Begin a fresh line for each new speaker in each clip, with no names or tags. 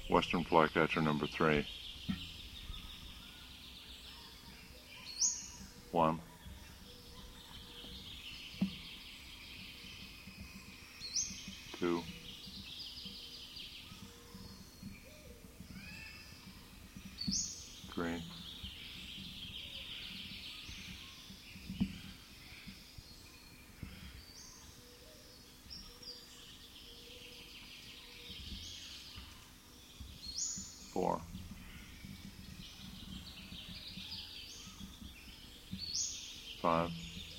Western flycatcher number 3. 1. 2. 3. 4. 5.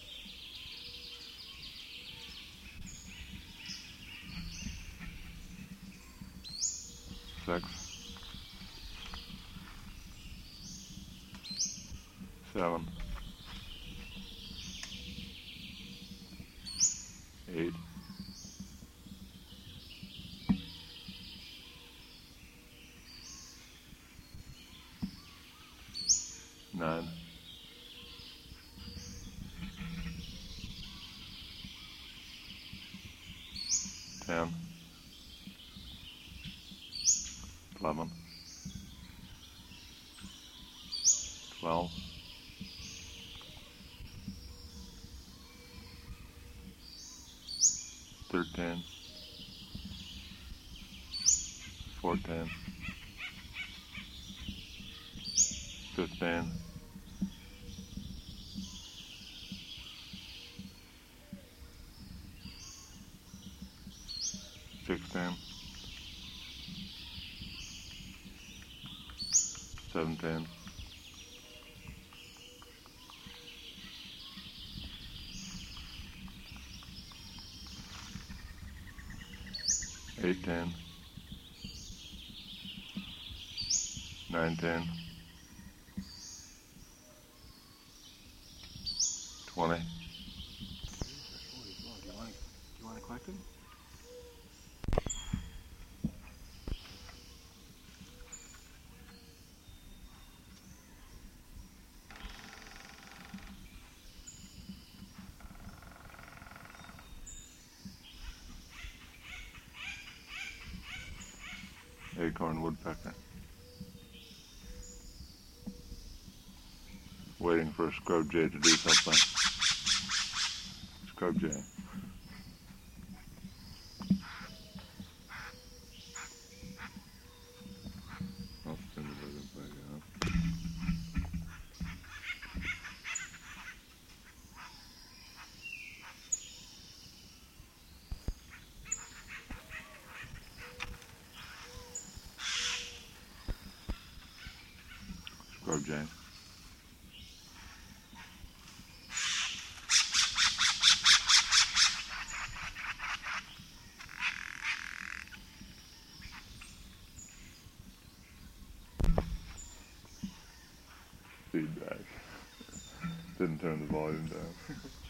6. 7. 8. 9. 10. 11. 12. 13. 14. 15. 16. 17. 18. 19. 20.
Do you want to collect them?
Acorn woodpecker. Waiting for a scrub jay to do something. Scrub jay. I'll spin the rhythm back out. Scrub jay. Feedback. Didn't turn the volume down.